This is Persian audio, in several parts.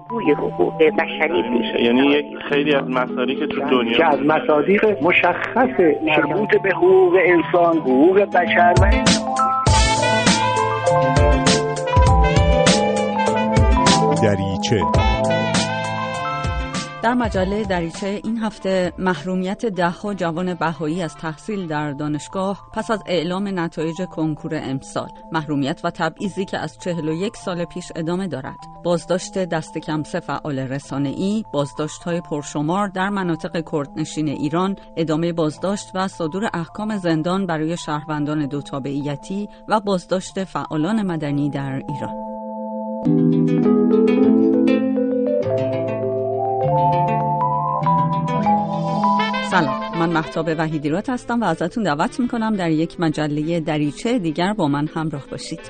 بازگوی حقوق بشری میشه. یعنی یک خیلی از مصادیق که تو دنیا که از مصادیق مشخص مربوط به حقوق انسان، حقوق بشر و دریچه. در مجله دریچه این هفته محرومیت ده‌ها جوان بهایی از تحصیل در دانشگاه پس از اعلام نتایج کنکور امسال، محرومیت و تبعیضی که از 41 سال پیش ادامه دارد، بازداشت دست کم 3 فعال رسانه‌ای، بازداشت‌های پرشمار در مناطق کردنشین ایران، ادامه بازداشت و صدور احکام زندان برای شهروندان دو تابعیتی و بازداشت فعالان مدنی در ایران. سلام، من مهتاب وحیدی‌راد هستم و ازتون دعوت میکنم در یک مجله دریچه دیگر با من همراه باشید.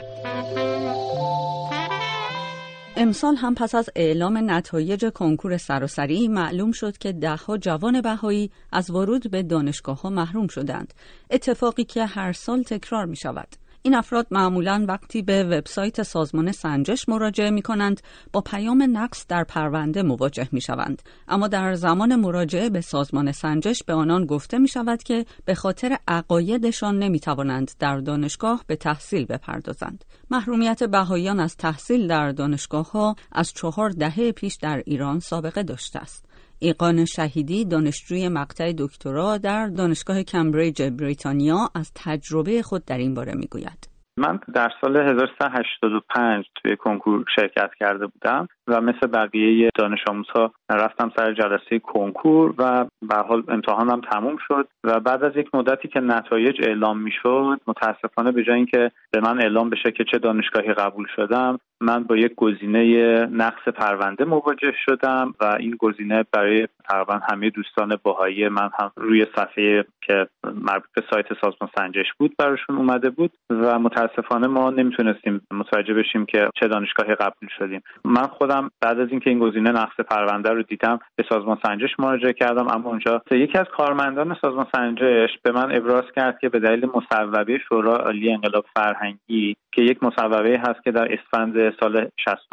امسال هم پس از اعلام نتایج کنکور سراسری معلوم شد که ده‌ها جوان بهایی از ورود به دانشگاه‌ها محروم شدند، اتفاقی که هر سال تکرار می شود. این افراد معمولاً وقتی به وبسایت سازمان سنجش مراجعه می‌کنند با پیام نقص در پرونده مواجه می‌شوند، اما در زمان مراجعه به سازمان سنجش به آنان گفته می‌شود که به خاطر عقایدشان نمی‌توانند در دانشگاه به تحصیل بپردازند. محرومیت بهاییان از تحصیل در دانشگاه‌ها از 4 دهه پیش در ایران سابقه داشته است. ایقان شهیدی، دانشجوی مقطع دکترا در دانشگاه کمبریج بریتانیا، از تجربه خود در این باره میگوید. من در سال 1385 توی کنکور شرکت کرده بودم و مثل بقیه دانش آموزها رفتم سر جلسه کنکور و به حال امتحانم تموم شد و بعد از یک مدتی که نتایج اعلام میشد، متاسفانه به جای اینکه به من اعلام بشه که چه دانشگاهی قبول شدم، من با یک گزینه نقص پرونده مواجه شدم و این گزینه برای تقریبا همه دوستان بهایی من هم روی صفحه که مربوط به سایت سازمان سنجش بود براشون اومده بود و متاسفانه ما نمیتونستیم متوجه بشیم که چه دانشگاهی قبول شدیم. من خودم بعد از اینکه این گزینه نقص پرونده رو دیدم به سازمان سنجش مراجعه کردم، اما اونجا یکی از کارمندان سازمان سنجش به من ابراز کرد که به دلیل مصوبه شورای عالی انقلاب فرهنگی که یک مصوبه هست که در اسفند سال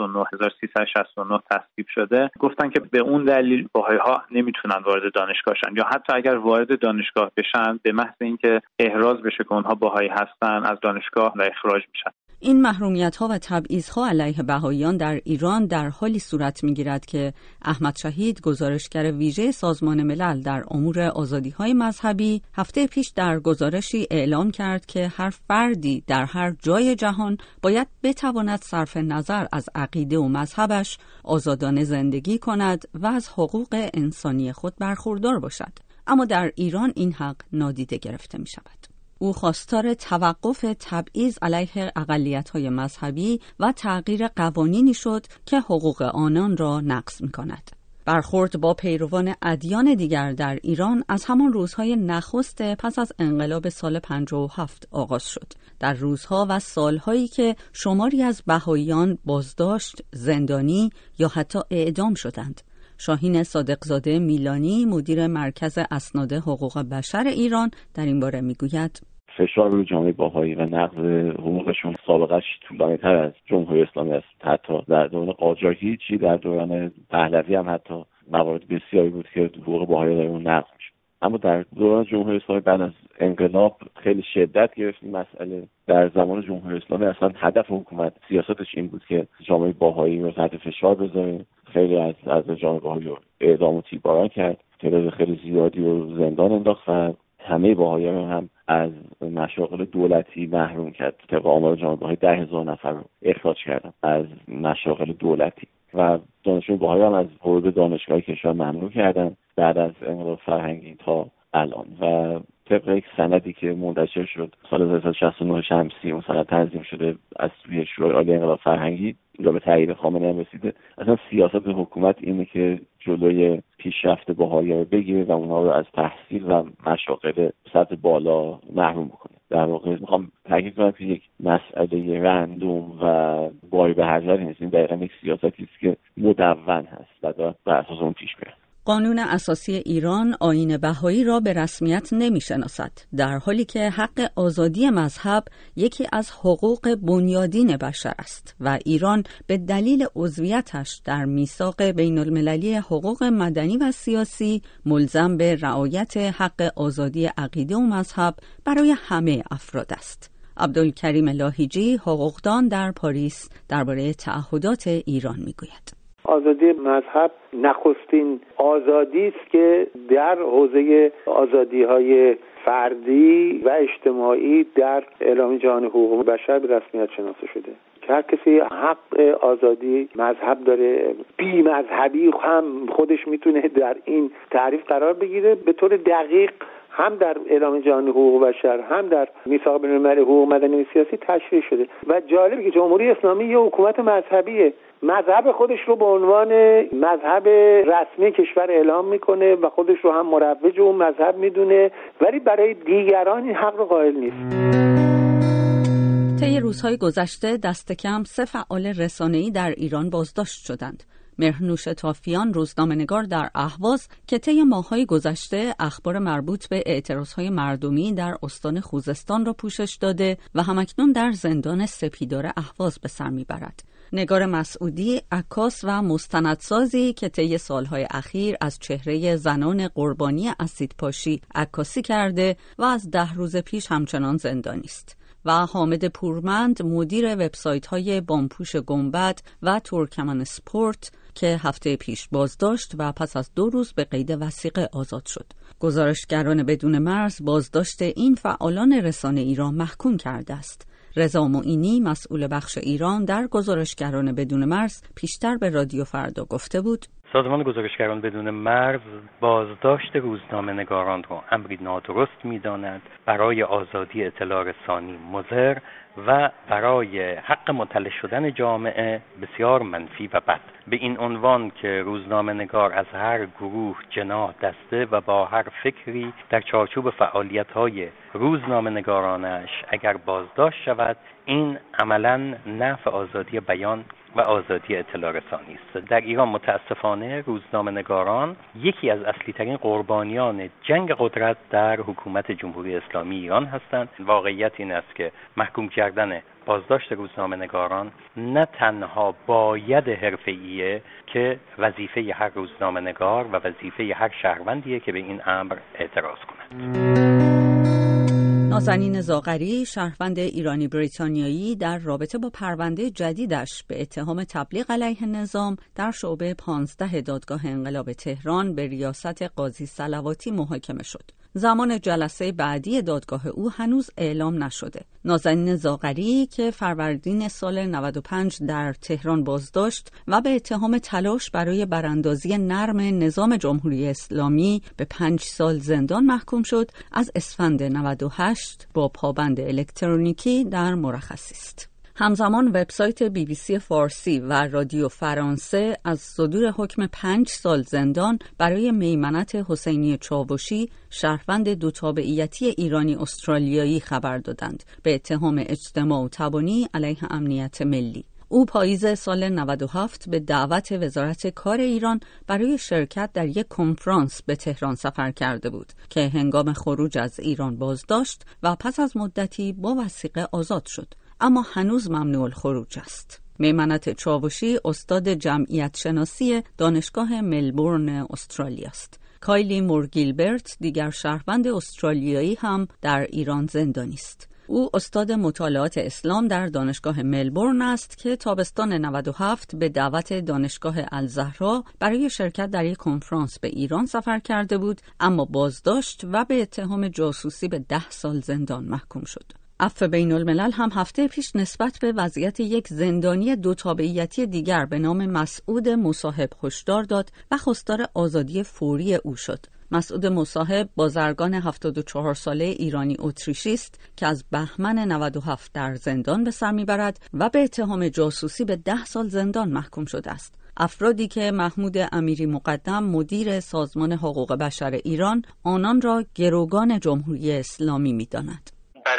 1369 تصویب شده، گفتن که به اون دلیل بهائی‌ها نمیتونن وارد دانشگاه شن یا حتی اگر وارد دانشگاه بشن به محض اینکه احراز بشه که اونها بهایی هستن از دانشگاه اخراج میشن. این محرومیت‌ها و تبعیض‌ها علیه بهائیان در ایران در حالی صورت می‌گیرد که احمد شهید، گزارشگر ویژه سازمان ملل در امور آزادی‌های مذهبی، هفته پیش در گزارشی اعلام کرد که هر فردی در هر جای جهان باید بتواند صرف نظر از عقیده و مذهبش آزادانه زندگی کند و از حقوق انسانی خود برخوردار باشد. اما در ایران این حق نادیده گرفته می‌شود. او خواستار توقف تبعیض علیه اقلیت‌های مذهبی و تغییر قوانینی شد که حقوق آنان را نقض می‌کند. برخورد با پیروان ادیان دیگر در ایران از همان روزهای نخست پس از انقلاب سال 57 آغاز شد. در روزها و سالهایی که شماری از بهائیان بازداشت، زندانی یا حتی اعدام شدند. شاهین صادقزاده میلانی، مدیر مرکز اسناد حقوق بشر ایران، در این باره میگوید: فشار روی جامعه بهایی و نقض حقوقشون سابقه‌اش طولانی‌تر از جمهوری اسلامی است. حتی در دوران قاجاری چی در دوران پهلوی هم حتی موارد بسیاری بود که حقوق بهایی در اون نقض می‌شد. اما در دوران جمهوری اسلامی بعد از انقلاب خیلی شدت گرفت این مسئله. در زمان جمهوری اسلامی اصلا هدف حکومت سیاستش این بود که جامعه بهایی رو تحت فشار بذاره. خیلی از جامعه بهایی رو اعدام و تیرباران کرد، تعداد خیلی زیادی رو زندان انداخت و همه بهائیان هم از مشاغل دولتی محروم کرد. طبق آمار جامعه بهایی 10,000 نفر رو اخراج کردن از مشاغل دولتی و دانشجویان بهایی هم از ورود دانشگاه کشور ممنوع کردن بعد از انقلاب فرهنگی تا الان. و طبق یک سندی که منتشر شد سال 1969 شمسی، اون سند تنظیم شده از سوی شورای عالی انقلاب فرهنگی و به تایید خامنه‌ای هم رسیده، اصلا سیاست حکومت اینه که جلوی پیشرفت بهائیان رو بگیره و اونها رو از تحصیل و مشاغل سطح بالا محروم بکنه. در واقع میخوام تاکید کنم که یک مسئله رندوم و باری به هر جایی نیست. این دقیقاً یک سیاستی است که مدون هست و داره بر اساس اون پیش میره. قانون اساسی ایران آیین بهایی را به رسمیت نمی‌شناسد، در حالی که حق آزادی مذهب یکی از حقوق بنیادین بشر است و ایران به دلیل عضویتش در میثاق بین‌المللی حقوق مدنی و سیاسی ملزم به رعایت حق آزادی عقیده و مذهب برای همه افراد است. عبدالکریم لاهیجی، حقوقدان در پاریس، درباره تعهدات ایران میگوید. آزادی مذهب نخستین آزادی است که در حوزه آزادی‌های فردی و اجتماعی در اعلامیه جهانی حقوق بشر به رسمیت شناخته شده. هر کسی حق آزادی مذهب داره. بی مذهبی هم خودش میتونه در این تعریف قرار بگیره. به طور دقیق هم در اعلامیه جهانی حقوق بشر هم در میثاق بین‌المللی حقوق مدنی و سیاسی تشریح شده و جالبه که جمهوری اسلامی یه حکومت مذهبیه، مذهب خودش رو به عنوان مذهب رسمی کشور اعلام میکنه و خودش رو هم مروج اون مذهب میدونه، ولی برای دیگران این حق رو قائل نیست. طی روزهای گذشته دست کم 3 فعال رسانه‌ای در ایران بازداشت شدند. مهرنوش تافیان، روزنامه‌نگار در اهواز که طی ماه‌های گذشته اخبار مربوط به اعتراضهای مردمی در استان خوزستان را پوشش داده و همکنون در زندان سپیدار اهواز به سر میبرد. نگار مسعودی، عکاس و مستندسازی که طی سالهای اخیر از چهره زنان قربانی اسیدپاشی عکاسی کرده و از 10 روز پیش همچنان زندانی است. و حامد پورمند، مدیر وبسایت‌های بامپوش گنبد و ترکمن اسپورت که هفته پیش بازداشت و پس از 2 روز به قید وثیقه آزاد شد. گزارشگران بدون مرز بازداشت این فعالان رسانه ایران محکوم کرده است. رضا معینی، مسئول بخش ایران در گزارشگران بدون مرز، پیشتر به رادیو فردا گفته بود: سازمان گزارشگران بدون مرز بازداشت روزنامه‌نگاران را امری نادرست می‌داند، برای آزادی اطلاع رسانی مضر و برای حق مطلع شدن جامعه بسیار منفی و بد. به این عنوان که روزنامه‌نگار از هر گروه، جناح، دسته و با هر فکری در چارچوب فعالیت‌های روزنامه‌نگارانش اگر بازداشت شود، این عملاً نفی آزادی بیان و آزادی اطلاع رسانی است. در ایران متاسفانه روزنامه‌نگاران یکی از اصلی‌ترین قربانیان جنگ قدرت در حکومت جمهوری اسلامی ایران هستند. واقعیت این است که محکوم کردن بازداشت روزنامه‌نگاران نه تنها باید حرفه‌ایه که وظیفه هر روزنامه‌نگار و وظیفه هر شهروندیه که به این امر اعتراض کند. نازنین زاغری، شهروند ایرانی بریتانیایی، در رابطه با پرونده جدیدش به اتهام تبلیغ علیه نظام در شعبه 15 دادگاه انقلاب تهران به ریاست قاضی صلواتی محاکمه شد. زمان جلسه بعدی دادگاه او هنوز اعلام نشده. نازنین زاغری که فروردین سال 95 در تهران بازداشت و به اتهام تلاش برای براندازی نرم نظام جمهوری اسلامی به 5 سال زندان محکوم شد، از اسفند 98 با پابند الکترونیکی در مرخصی است. همزمان وبسایت BBC فارسی و رادیو فرانسه از صدور حکم 5 سال زندان برای میمنت حسینی چاوشی، شهروند 2 تابعیتی ایرانی استرالیایی خبر دادند به اتهام اجتماع و تبانی علیه امنیت ملی. او پاییز سال 97 به دعوت وزارت کار ایران برای شرکت در یک کنفرانس به تهران سفر کرده بود که هنگام خروج از ایران بازداشت و پس از مدتی با وثیقه آزاد شد، اما هنوز ممنوع الخروج است. میمنت چاوشی استاد جمعیت شناسی دانشگاه ملبورن استرالیا است. کایلی مورگیلبرت، دیگر شهروند استرالیایی، هم در ایران زندانی است. او استاد مطالعات اسلام در دانشگاه ملبورن است که تابستان 97 به دعوت دانشگاه الزهرا برای شرکت در یک کنفرانس به ایران سفر کرده بود، اما بازداشت و به اتهام جاسوسی به 10 سال زندان محکوم شد. عفو بین الملل هم هفته پیش نسبت به وضعیت یک زندانی 2 تابعیتی دیگر به نام مسعود مصاحب هشدار داد و خواستار آزادی فوری او شد. مسعود مصاحب بازرگان 74 ساله ایرانی اتریشی است که از بهمن 97 در زندان به سر میبرد و به اتهام جاسوسی به 10 سال زندان محکوم شده است. افرادی که محمود امیری مقدم، مدیر سازمان حقوق بشر ایران، آنان را گروگان جمهوری اسلامی می‌داند. برای جمهوری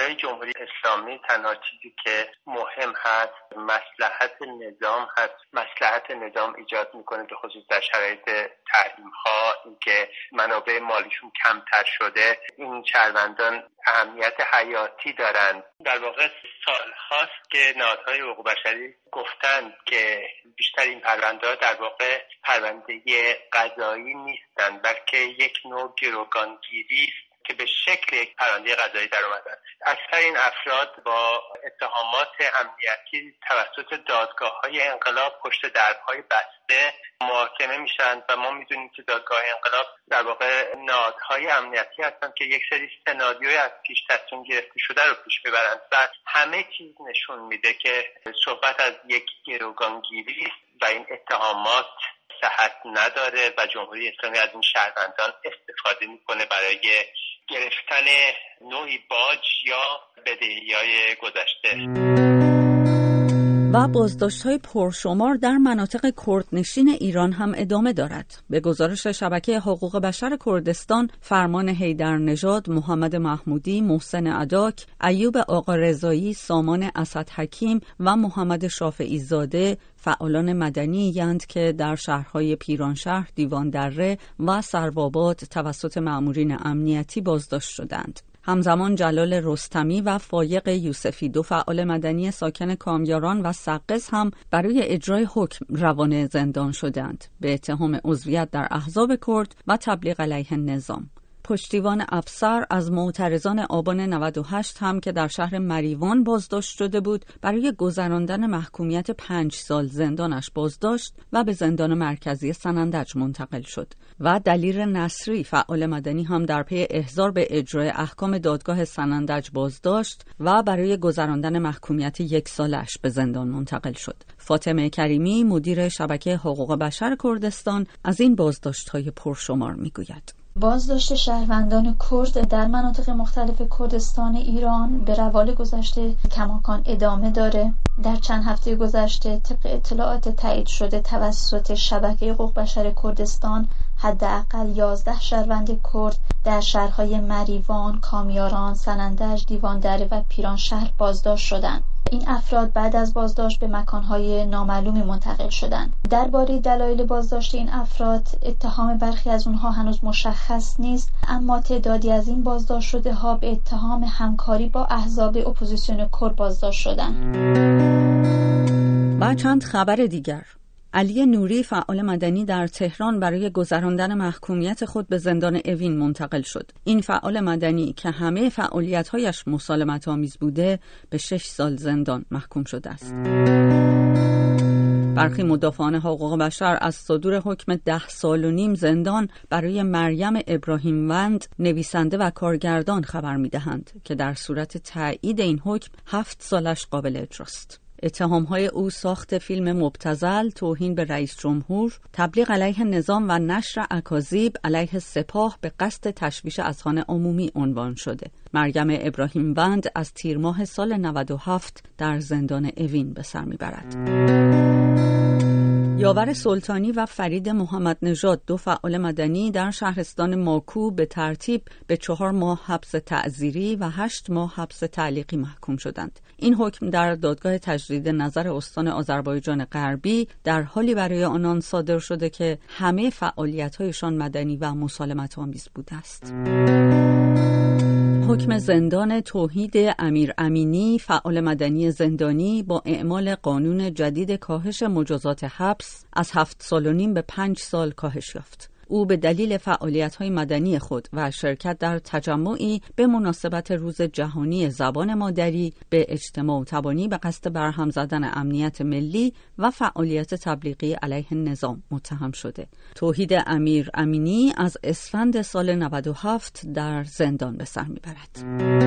جمهوری اسلامی تنها چیزی که مهم هست مصلحت نظام هست. مصلحت نظام ایجاد میکنه به خصوص در شرایط تحریم ها، اینکه منابع مالیشون کمتر شده. این شهروندان اهمیت حیاتی دارند. در واقع سال هاست که نهادهای حقوق بشری گفتند که بیشتر این پرونده‌ها در واقع پرونده قضایی نیستند، بلکه یک نوع گروگانگیری است که به شکل یک پرونده قضایی در اومدن. اکثر این افراد با اتهامات امنیتی توسط دادگاه‌های انقلاب پشت درهای بسته محاکمه میشن و ما میدونیم که دادگاه انقلاب در واقع نهادهای امنیتی هستن که یک سری سناریوی از پیش تصمیم گرفته شده رو پیش میبرند و همه چیز نشون میده که صحبت از یک گروگانگیری و این اتهامات صحت نداره و جمهوری اسلامی از این شهروندان استفاده میکنه برای گرفتن نوعی باج یا بدهی‌های گذشته. و بازداشت‌های پرشمار در مناطق کردنشین ایران هم ادامه دارد. به گزارش شبکه حقوق بشر کردستان، فرمان حیدرنژاد، محمد محمودی، محسن عداک، ایوب آقا رضایی، سامان اسدحکیم و محمد شافعی زاده فعالان مدنی اند که در شهرهای پیرانشهر، دیواندره و سروآباد توسط مأمورین امنیتی بازداشت شدند. همزمان جلال رستمی و فایق یوسفی، دو فعال مدنی ساکن کامیاران و سقز هم برای اجرای حکم روانه زندان شدند به اتهام عضویت در احزاب کرد و تبلیغ علیه نظام. پشتیوان افسر از معترضان آبان 98 هم که در شهر مریوان بازداشت شده بود برای گذراندن محکومیت 5 سال زندانش بازداشت و به زندان مرکزی سنندج منتقل شد. و دلیر نصری فعال مدنی هم در پی احضار به اجرای احکام دادگاه سنندج بازداشت و برای گذراندن محکومیت 1 سالش به زندان منتقل شد. فاطمه کریمی مدیر شبکه حقوق بشر کردستان از این بازداشت‌های پرشمار میگوید. بازداشت شهروندان کرد در مناطق مختلف کردستان ایران به روال گذشته کماکان ادامه داره. در چند هفته گذشته طبق اطلاعات تایید شده توسط شبکه حقوق بشر کردستان حداقل 11 شهروند کرد در شهرهای مریوان، کامیاران، سنندج، دیواندره و پیرانشهر بازداشت شدند. این افراد بعد از بازداشت به مکانهای نامعلومی منتقل شدند. درباره دلایل بازداشت این افراد اتهام برخی از اونها هنوز مشخص نیست، اما تعدادی از این بازداشت شده ها به اتهام همکاری با احزاب اپوزیسیون کرد بازداشت شدند. و چند خبر دیگر. علی نوری فعال مدنی در تهران برای گذراندن محکومیت خود به زندان اوین منتقل شد. این فعال مدنی که همه فعالیت‌هایش مسالمت‌آمیز بوده به 6 سال زندان محکوم شده است. برخی مدافعان حقوق بشر از صدور حکم 10 سال و نیم زندان برای مریم ابراهیموند نویسنده و کارگردان خبر می‌دهند که در صورت تایید این حکم 7 سالش قابل اجراست. اتهام‌های او ساخت فیلم مبتذل، توهین به رئیس جمهور، تبلیغ علیه نظام و نشر اکاذیب علیه سپاه به قصد تشویش اذهان عمومی عنوان شده. مریم ابراهیموند از تیر ماه سال 97 در زندان اوین به سر میبرد. یاور سلطانی و فرید محمد نژاد، دو فعال مدنی در شهرستان ماکو به ترتیب به 4 ماه حبس تعزیری و 8 ماه حبس تعلیقی محکوم شدند. این حکم در دادگاه تجدید نظر استان آذربایجان غربی در حالی برای آنان صادر شده که همه فعالیت‌هایشان مدنی و مسالمت‌آمیز بوده است. حکم زندان توحید امیر امینی، فعال مدنی زندانی، با اعمال قانون جدید کاهش مجازات حبس از 7 سال و نیم به 5 سال کاهش یافت. او به دلیل فعالیت‌های مدنی خود و شرکت در تجمعی به مناسبت روز جهانی زبان مادری به اجتماع تبانی به قصد برهم زدن امنیت ملی و فعالیت تبلیغی علیه نظام متهم شده. توحید امیر امینی از اسفند سال 97 در زندان به سر میبرد.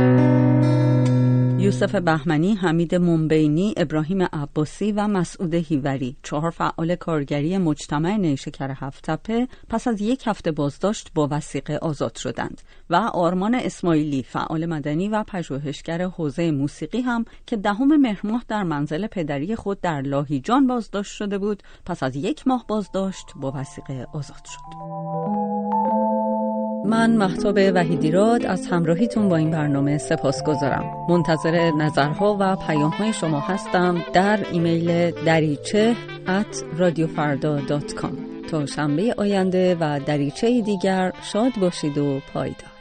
یوسف بهمنی، حمید منبینی، ابراهیم عباسی و مسعود هیوری، 4 فعال کارگری مجتمع نیشکر هفت‌تپه پس از 1 هفته بازداشت با وثیقه آزاد شدند و آرمان اسماعیلی، فعال مدنی و پژوهشگر حوزه موسیقی هم که 10 مهر ماه در منزل پدری خود در لاهیجان بازداشت شده بود، پس از 1 ماه بازداشت با وثیقه آزاد شد. من مهتاب وحیدیراد از همراهیتون با این برنامه سپاسگزارم. منتظر نظرها و پیام‌های شما هستم در ایمیل dariche@radiofarda.com. تا شنبه آینده و دریچه دیگر شاد باشید و پایدار.